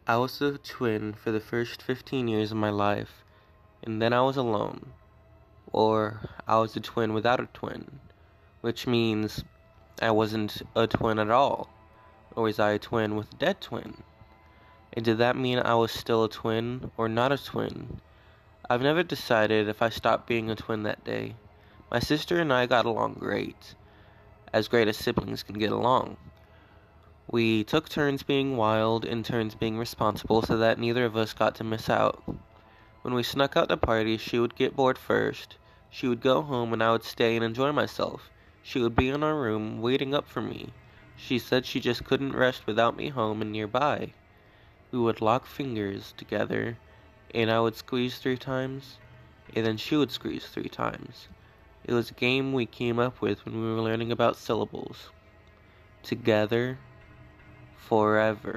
I was a twin for the first 15 years of my life, and then I was alone. Or I was a twin without a twin, which means I wasn't a twin at all. Or was I a twin with a dead twin? And did that mean I was still a twin or not a twin? I've never decided if I stopped being a twin that day. My sister and I got along great as siblings can get along. We took turns being wild and turns being responsible so that neither of us got to miss out. When we snuck out to parties, she would get bored first. She would go home and I would stay and enjoy myself. She would be in our room waiting up for me. She said she just couldn't rest without me home and nearby. We would lock fingers together and I would squeeze 3 times and then she would squeeze 3 times. It was a game we came up with when we were learning about syllables. Together, forever.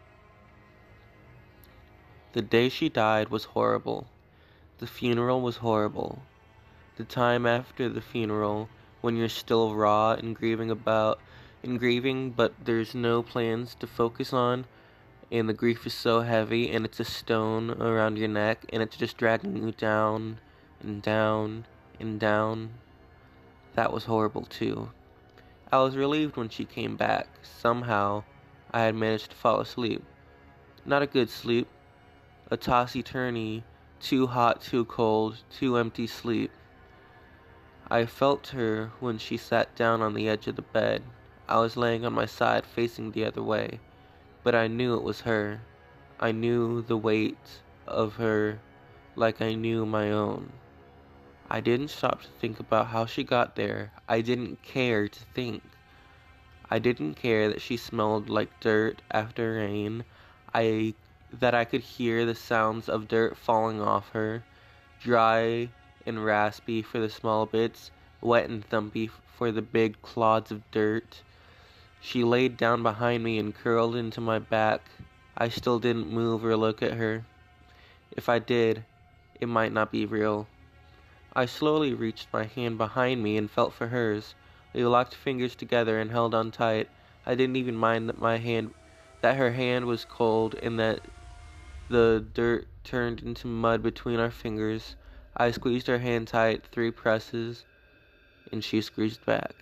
The day she died was horrible. The funeral was horrible. The time after the funeral, when you're still raw and grieving, but there's no plans to focus on, and the grief is so heavy, and it's a stone around your neck, and it's just dragging you down and down and down. That was horrible too. I was relieved when she came back. Somehow, I had managed to fall asleep. Not a good sleep. A tossy-turny, too hot, too cold, too empty sleep. I felt her when she sat down on the edge of the bed. I was laying on my side facing the other way, but I knew it was her. I knew the weight of her like I knew my own. I didn't stop to think about how she got there. I didn't care to think. I didn't care that she smelled like dirt after rain. That I could hear the sounds of dirt falling off her, dry and raspy for the small bits, wet and thumpy for the big clods of dirt. She laid down behind me and curled into my back. I still didn't move or look at her. If I did, it might not be real. I slowly reached my hand behind me and felt for hers. We locked fingers together and held on tight. I didn't even mind that her hand was cold and that the dirt turned into mud between our fingers. I squeezed her hand tight, 3 presses, and she squeezed back.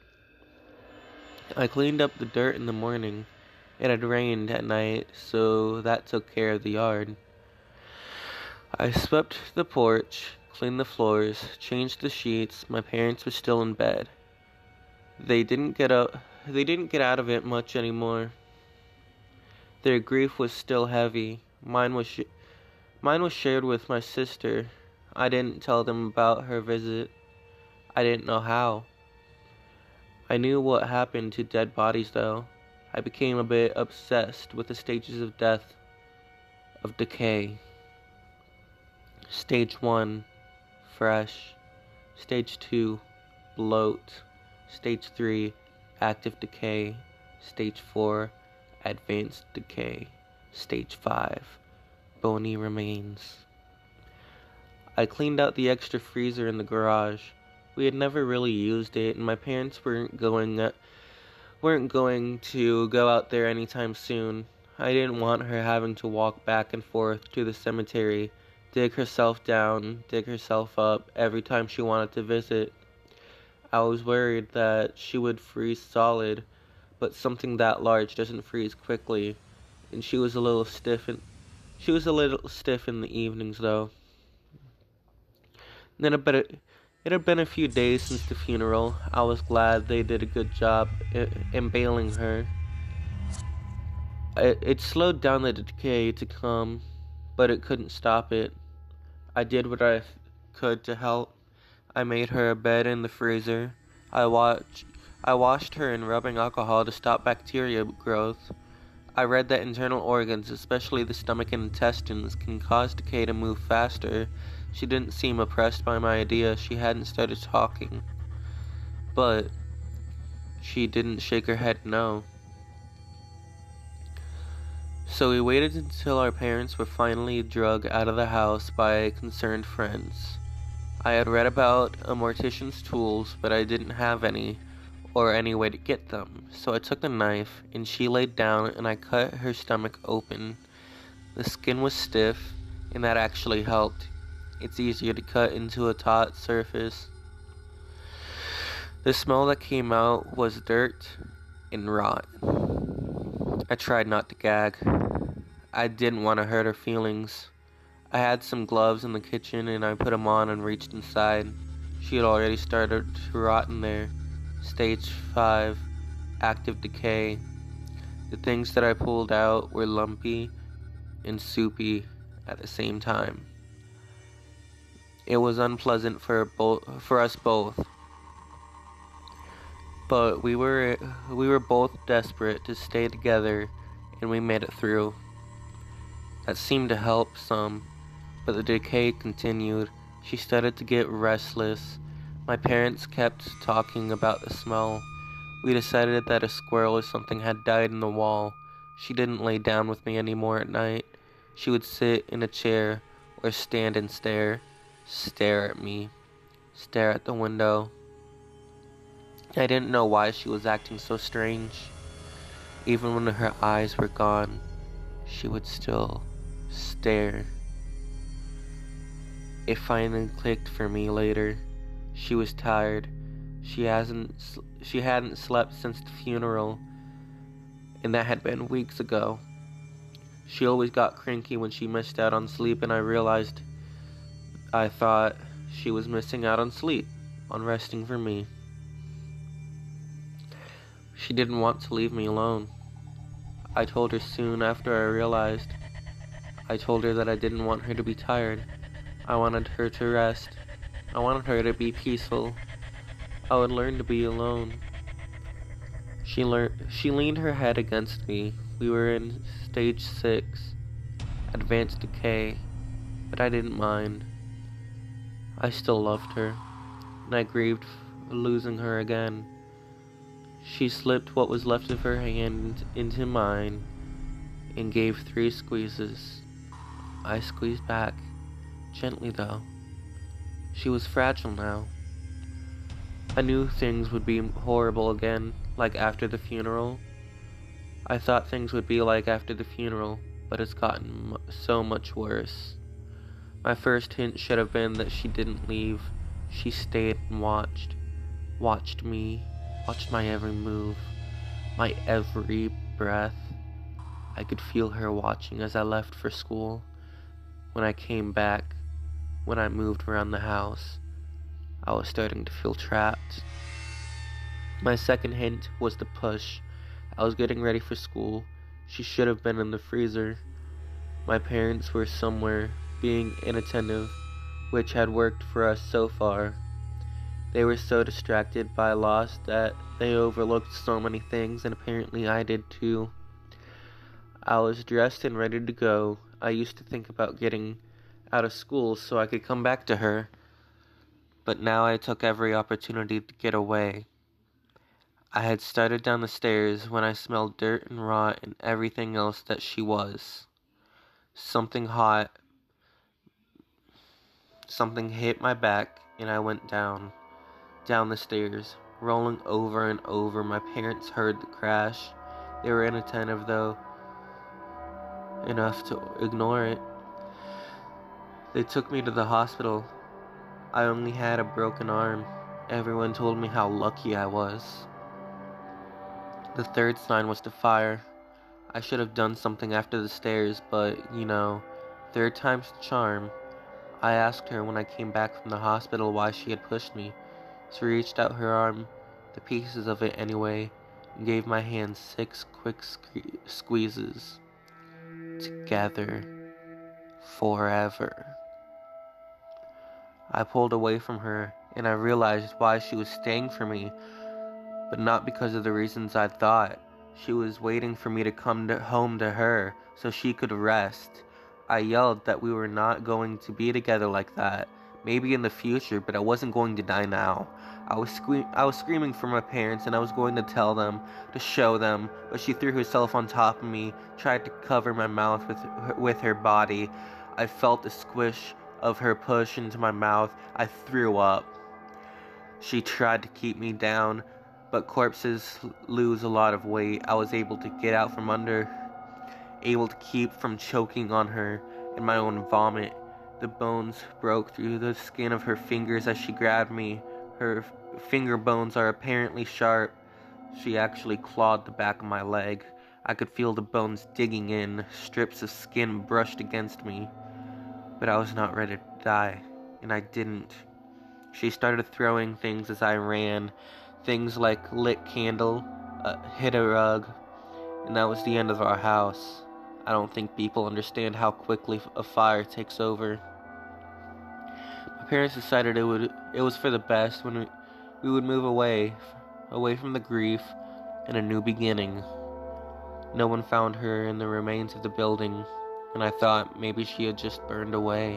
I cleaned up the dirt in the morning. It had rained at night, so that took care of the yard. I swept the porch, cleaned the floors, changed the sheets. My parents were still in bed. They didn't get out of it much anymore. Their grief was still heavy. Mine was shared with my sister. I didn't tell them about her visit. I didn't know how. I knew what happened to dead bodies, though. I became a bit obsessed with the stages of death, of decay. Stage 1, fresh. Stage 2, bloat. Stage 3, active decay. Stage 4, advanced decay. Stage 5, bony remains. I cleaned out the extra freezer in the garage. We had never really used it, and my parents weren't going to go out there anytime soon. I didn't want her having to walk back and forth to the cemetery, dig herself down, dig herself up every time she wanted to visit. I was worried that she would freeze solid, but something that large doesn't freeze quickly, and she was a little stiff in the evenings, though. Then it had been a few days since the funeral. I was glad they did a good job embalming her. It slowed down the decay to come, but it couldn't stop it. I did what I could to help. I made her a bed in the freezer. I washed her in rubbing alcohol to stop bacteria growth. I read that internal organs, especially the stomach and intestines, can cause decay to move faster. She didn't seem oppressed by my idea. She hadn't started talking. But she didn't shake her head no. So we waited until our parents were finally dragged out of the house by concerned friends. I had read about a mortician's tools, but I didn't have any, or any way to get them. So I took a knife, and she laid down, and I cut her stomach open. The skin was stiff, and that actually helped. It's easier to cut into a taut surface. The smell that came out was dirt and rot. I tried not to gag. I didn't want to hurt her feelings. I had some gloves in the kitchen and I put them on and reached inside. She had already started to rot in there. Stage 5, active decay. The things that I pulled out were lumpy and soupy at the same time. It was unpleasant for us both, but we were both desperate to stay together, and we made it through. That seemed to help some, but the decay continued. She started to get restless. My parents kept talking about the smell. We decided that a squirrel or something had died in the wall. She didn't lay down with me anymore at night. She would sit in a chair or stand and stare at me, stare at the window. I didn't know why she was acting so strange. Even when her eyes were gone, she would still stare. It finally clicked for me later. She was tired. She hadn't slept since the funeral, and that had been weeks ago. She always got cranky when she missed out on sleep, and I thought she was missing out on sleep, on resting for me. She didn't want to leave me alone. I told her soon after I realized. I told her that I didn't want her to be tired. I wanted her to rest. I wanted her to be peaceful. I would learn to be alone. She leaned her head against me. We were in stage 6, advanced decay, but I didn't mind. I still loved her, and I grieved losing her again. She slipped what was left of her hand into mine and gave 3 squeezes. I squeezed back, gently though. She was fragile now. I knew things would be horrible again, like after the funeral. I thought things would be like after the funeral, but it's gotten so much worse. My first hint should have been that she didn't leave. She stayed and watched me, watched my every move, my every breath. I could feel her watching as I left for school, when I came back, when I moved around the house. I was starting to feel trapped. My second hint was the push. I was getting ready for school. She should have been in the freezer. My parents were somewhere, being inattentive, which had worked for us so far. They were so distracted by loss that they overlooked so many things, and apparently I did too. I was dressed and ready to go. I used to think about getting out of school so I could come back to her, but now I took every opportunity to get away. I had started down the stairs when I smelled dirt and rot and everything else that she was. Something hit my back and I went down the stairs, rolling over and over. My parents heard the crash. They were inattentive though, enough to ignore it. They took me to the hospital. I only had a broken arm. Everyone told me how lucky I was. The third sign was to fire. I should have done something after the stairs, but, third time's the charm. I asked her when I came back from the hospital why she had pushed me. She reached out her arm, the pieces of it anyway, and gave my hand 6 quick squeezes. Together. Forever. I pulled away from her, and I realized why she was staying for me, but not because of the reasons I thought. She was waiting for me to come home to her, so she could rest. I yelled that we were not going to be together like that. Maybe in the future, but I wasn't going to die now. I was screaming for my parents, and I was going to tell them, to show them, but she threw herself on top of me, tried to cover my mouth with her body. I felt the squish of her push into my mouth. I threw up. She tried to keep me down, but corpses lose a lot of weight. I was able to get out from under, able to keep from choking on her and my own vomit. The bones broke through the skin of her fingers as she grabbed me. Her finger bones are apparently sharp. She actually clawed the back of my leg. I could feel the bones digging in. Strips of skin brushed against me. But I was not ready to die, and I didn't. She started throwing things as I ran. Things like lit candle, hit a rug, and that was the end of our house. I don't think people understand how quickly a fire takes over. My parents decided it was for the best when we would move away from the grief and a new beginning. No one found her in the remains of the building, and I thought maybe she had just burned away.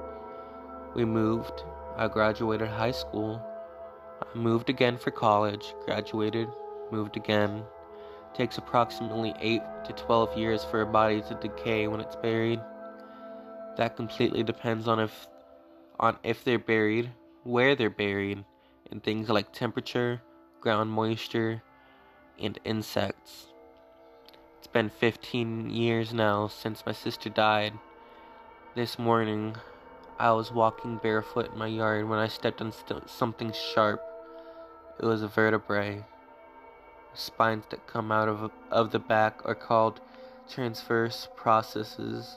We moved. I graduated high school. I moved again for college, graduated, moved again. It takes approximately 8 to 12 years for a body to decay when it's buried. That completely depends on if they're buried, where they're buried, and things like temperature, ground moisture, and insects. It's been 15 years now since my sister died. This morning, I was walking barefoot in my yard when I stepped on something sharp. It was a vertebrae. Spines that come out of the back are called transverse processes.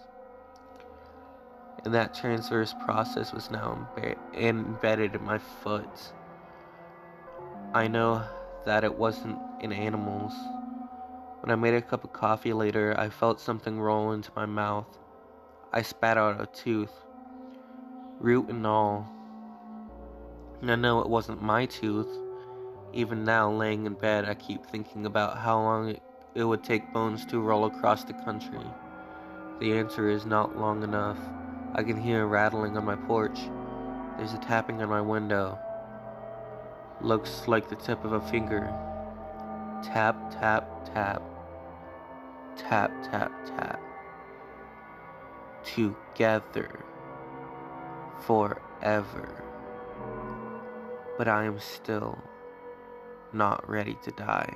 And that transverse process was now embedded in my foot. I know that it wasn't in animals. When I made a cup of coffee later, I felt something roll into my mouth. I spat out a tooth, root and all. And I know it wasn't my tooth. Even now, laying in bed, I keep thinking about how long it would take bones to roll across the country. The answer is not long enough. I can hear a rattling on my porch. There's a tapping on my window. Looks like the tip of a finger. Tap, tap, tap. Tap, tap, tap. Together. Forever. But I am still not ready to die.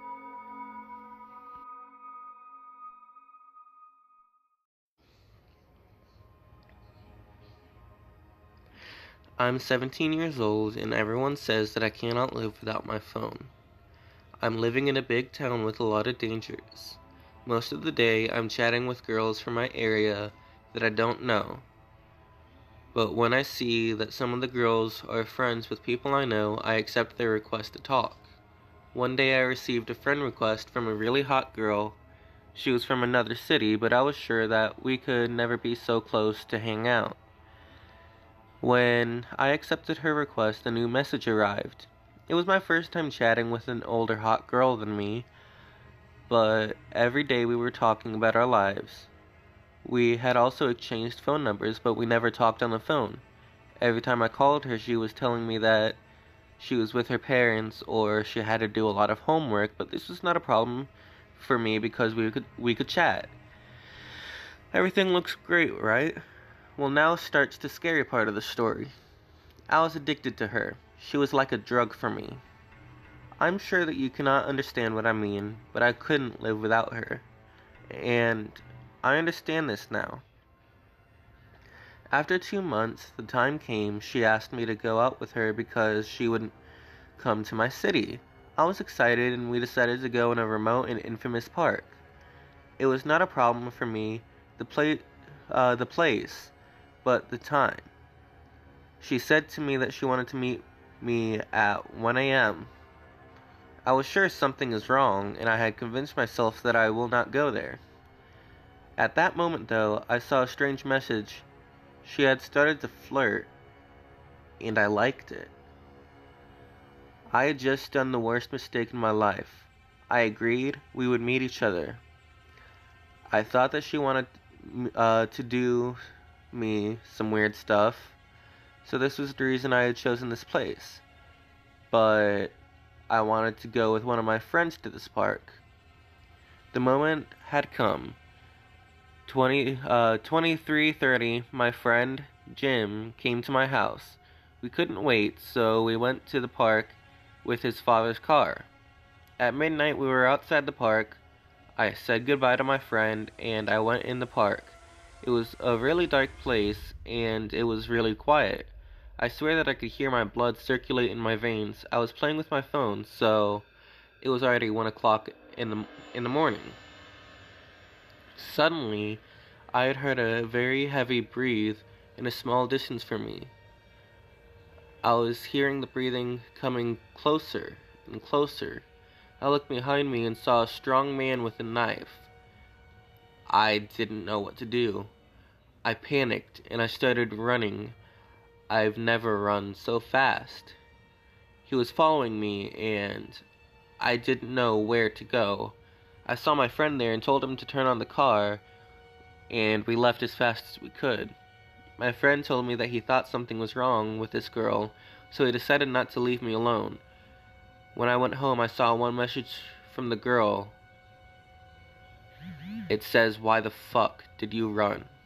I'm 17 years old, and everyone says that I cannot live without my phone. I'm living in a big town with a lot of dangers. Most of the day, I'm chatting with girls from my area that I don't know. But when I see that some of the girls are friends with people I know, I accept their request to talk. One day I received a friend request from a really hot girl. She was from another city, but I was sure that we could never be so close to hang out. When I accepted her request, a new message arrived. It was my first time chatting with an older hot girl than me, but every day we were talking about our lives. We had also exchanged phone numbers, but we never talked on the phone. Every time I called her, she was telling me that she was with her parents or she had to do a lot of homework, but this was not a problem for me because we could chat. Everything looks great, right? Well, now starts the scary part of the story. I was addicted to her. She was like a drug for me. I'm sure that you cannot understand what I mean, but I couldn't live without her. And I understand this now. After 2 months, the time came. She asked me to go out with her because she would come to my city. I was excited, and we decided to go in a remote and infamous park. It was not a problem for me, the place, but the time. She said to me that she wanted to meet me at 1 a.m. I was sure something is wrong, and I had convinced myself that I will not go there. At that moment, though, I saw a strange message. She had started to flirt, and I liked it. I had just done the worst mistake in my life. I agreed we would meet each other. I thought that she wanted to do me some weird stuff, so this was the reason I had chosen this place. But I wanted to go with one of my friends to this park. The moment had come. 23:30, my friend Jim came to my house. We couldn't wait, so we went to the park with his father's car. At midnight, we were outside the park. I said goodbye to my friend and I went in the park. It was a really dark place and it was really quiet. I swear that I could hear my blood circulate in my veins. I was playing with my phone, so it was already 1 o'clock in the morning. Suddenly, I had heard a very heavy breathe in a small distance from me. I was hearing the breathing coming closer and closer. I looked behind me and saw a strong man with a knife. I didn't know what to do. I panicked and I started running. I've never run so fast. He was following me and I didn't know where to go. I saw my friend there and told him to turn on the car, and we left as fast as we could. My friend told me that he thought something was wrong with this girl, so he decided not to leave me alone. When I went home, I saw one message from the girl. It says, "Why the fuck did you run?"